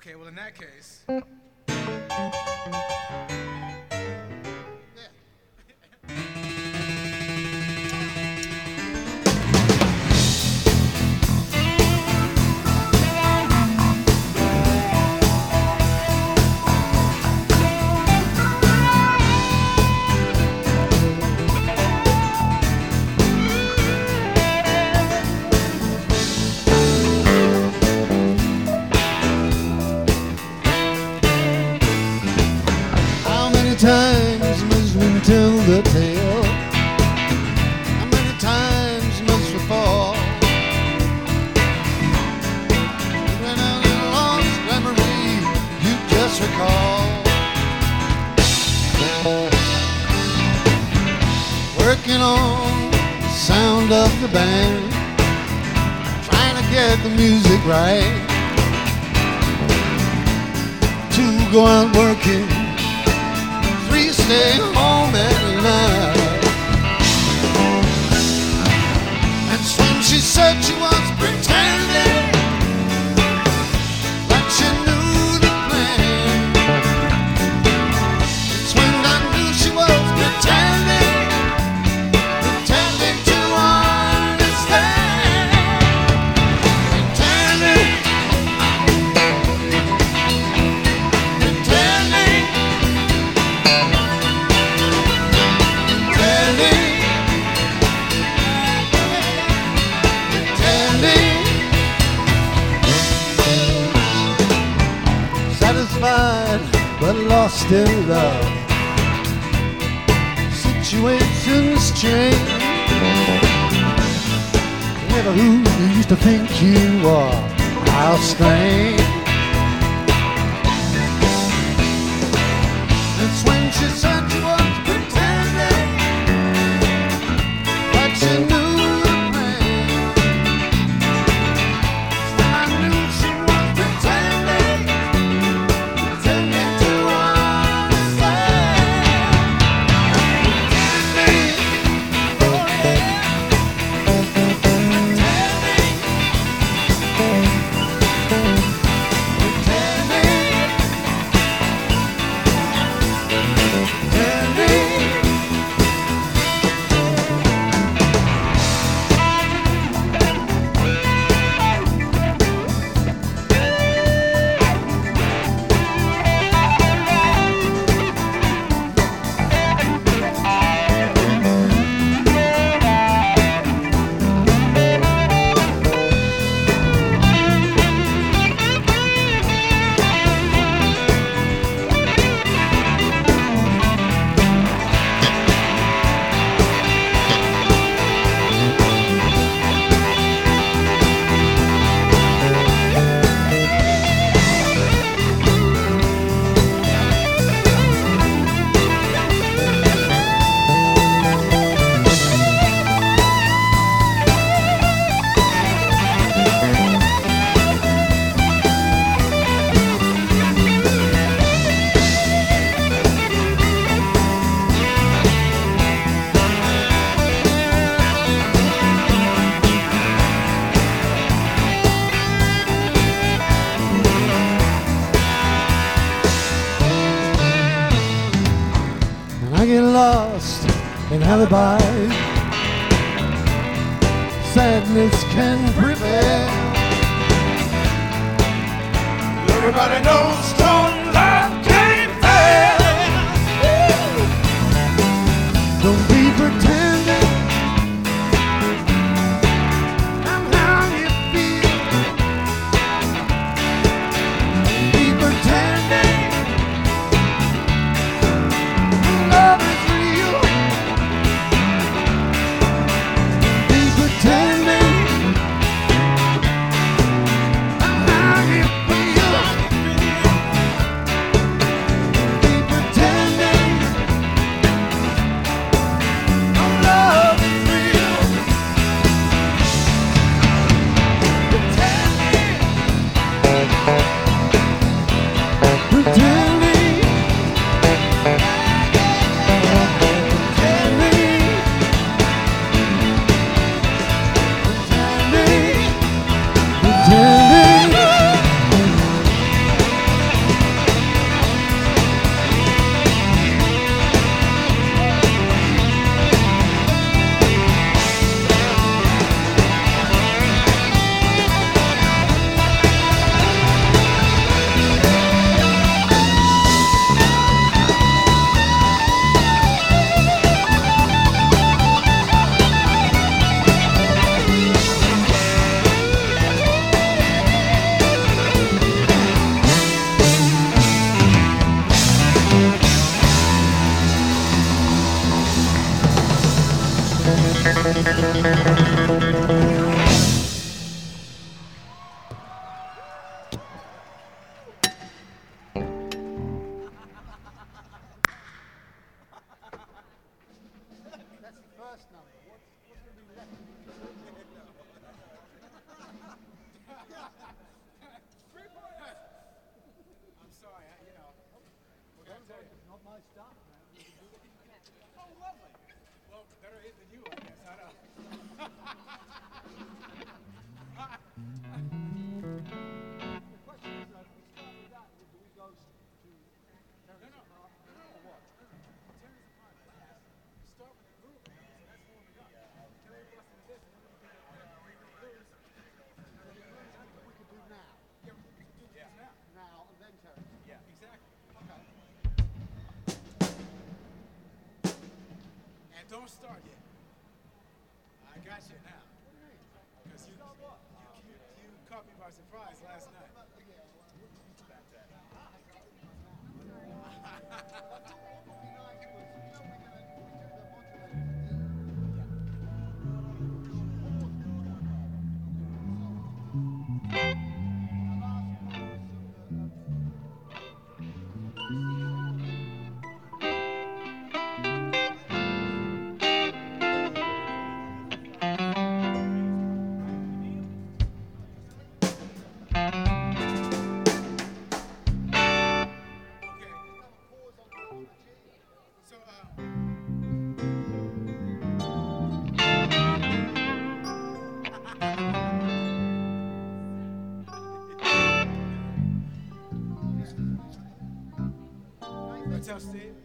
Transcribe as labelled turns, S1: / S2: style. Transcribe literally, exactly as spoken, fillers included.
S1: Okay, well, in that case.
S2: Times must we tell the tale? How many times must we fall? When out in lost memory, you just recall. Working on the sound of the band, trying to get the music right. Two go out working, stay home at night. That's when she said she was pretending like she knew the plan. That's when I knew she was pretending, pretending to understand. Pretending, pretending. Satisfied but lost in love. Situations change. Never who you used to think you are. How strange. That's when she said she was pretending like she knew the plan. When I knew she was pretending, pretending to understand. Pretending, oh yeah. Pretending, I get lost in alibis. Sadness can prevail.
S3: Everybody knows stone love can't fail.
S2: Don't be pretending I'm how you feel. Don't be pretending love is real. Don't be pretending I'm how you feel. Don't be pretending I'm
S3: Don't start yet. I got you now. Because you, you, you, you caught me by surprise last night. Tell Steve.